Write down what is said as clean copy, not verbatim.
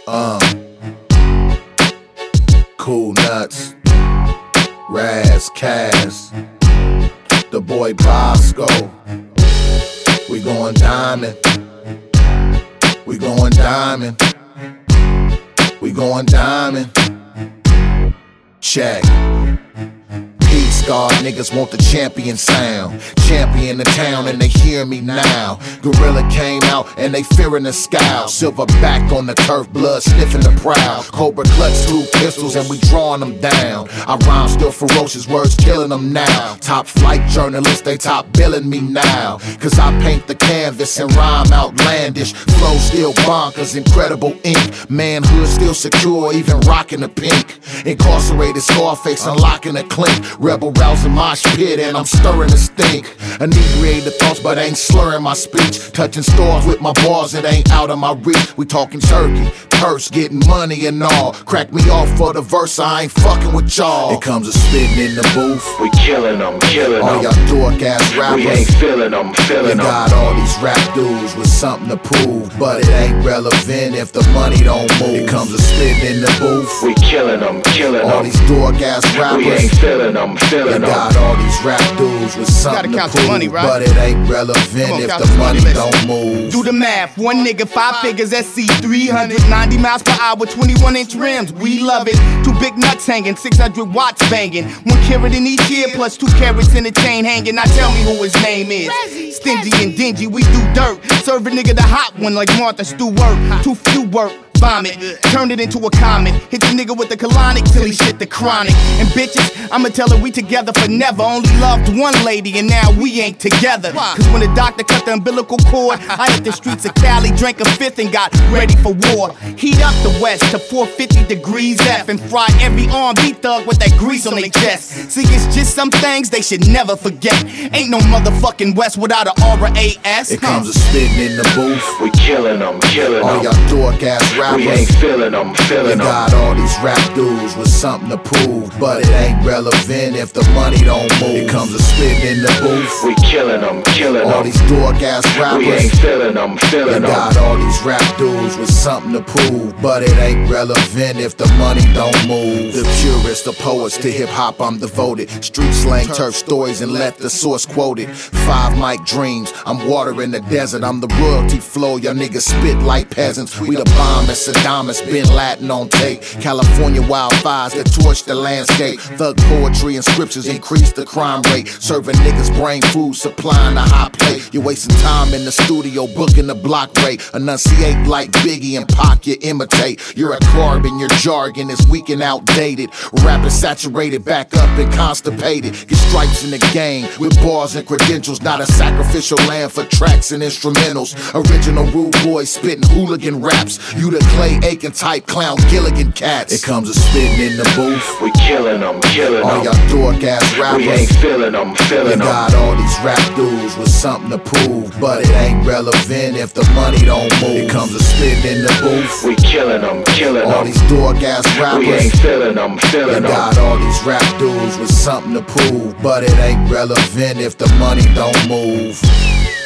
Cool Nuts, Raz Cass, the boy Bosco. We going diamond. We going diamond. We going diamond. Check. Peace, God, niggas want the champion sound. Champion the town and they hear me now. Gorilla came out and they fearing the scowl. Silver back on the turf, blood sniffing the proud. Cobra clutch 2 pistols and we drawing them down. Our rhymes still ferocious, words killing them now. Top flight journalists, they top billing me now. Cause I paint the canvas and rhyme outlandish. Flow still bonkers, incredible ink. Manhood still secure, even rocking the pink. Incarcerated Scarface, unlocking the clink. Rebel rousing mosh pit and I'm stirring the stink. Inebriated thoughts but ain't slurring my speech. Touching stars with my bars, it ain't out of my reach. We talking turkey, purse, getting money and all. Crack me off for the verse, I ain't fucking with y'all. It comes to spitting in the booth. We killing them, killing them. All y'all dork ass rappers, we ain't feeling them, feeling them. Got all these rap dudes with something to prove, but it ain't relevant if the money don't move. It comes to spitting in the booth. We killing them, killing them. All these dork ass rappers, we ain't feeling them, feeling them. Got all these rap dudes with something to prove, money, right? But it ain't relevant if the money don't move. Do the math, one nigga, 5 figures, SC 390 miles per hour, 21-inch rims, we love it. 2 big nuts hanging, 600 watts banging. 1 carat in each ear, plus 2 carats in the chain hanging. Now tell me who his name is. Stingy and dingy, we do dirt. Serve a nigga the hot one like Martha Stewart. Too few work. Vomit, turned it into a comet. Hit the nigga with the colonic till he shit the chronic. And bitches, I'ma tell her we together for never. Only loved one lady and now we ain't together. Cause when the doctor cut the umbilical cord, I hit the streets of Cali, drank a 5th and got ready for war. Heat up the west to 450 degrees F and fry every R&B thug with that grease on their chest. See, it's just some things they should never forget. Ain't no motherfucking West without a R-A-S. It comes to spitting in the booth. We killing them, killing them. All y'all dork ass rappers, we ain't feeling them, feeling them. Got all these rap dudes with something to prove, but it ain't relevant if the money don't move. It comes to spitting in the booth. We killing them, killing them. All these dork ass rappers, we ain't feeling them, feeling them. Got all these rap dudes with something to prove, but it ain't relevant if the money don't move. The purest of poets to hip hop, I'm devoted. Street slang, turf stories, and let the source quote it. 5 mic dreams, I'm water in the desert. I'm the royalty flow, y'all niggas spit like peasants. We the bomb as Saddam, it's Bin Laden on tape. California wildfires that torch the landscape. Thug poetry and scriptures increase the crime rate. Serving niggas brain food, supplying the hot plate. You're wasting time in the studio, booking the block rate. Enunciate like Biggie and Pac, you imitate. You're a carbon, your jargon is weak and outdated. Rapping saturated, back up and constipated. Get stripes in the game with bars and credentials. Not a sacrificial lamb for tracks and instrumentals. Original rude boys spitting hooligan raps. You the Clay Aiken type clown Gilligan cats. It comes to spitting in the booth. We killing them, killing them. All y'all dork ass rappers, we ain't feeling them, feeling them. Got all these rap dudes with something to prove, but it ain't relevant if the money don't move. It comes to spitting in the booth. We killing them, killing them. All these dork ass rappers, we ain't feeling them, feeling them. Got all these rap dudes with something to prove, but it ain't relevant if the money don't move.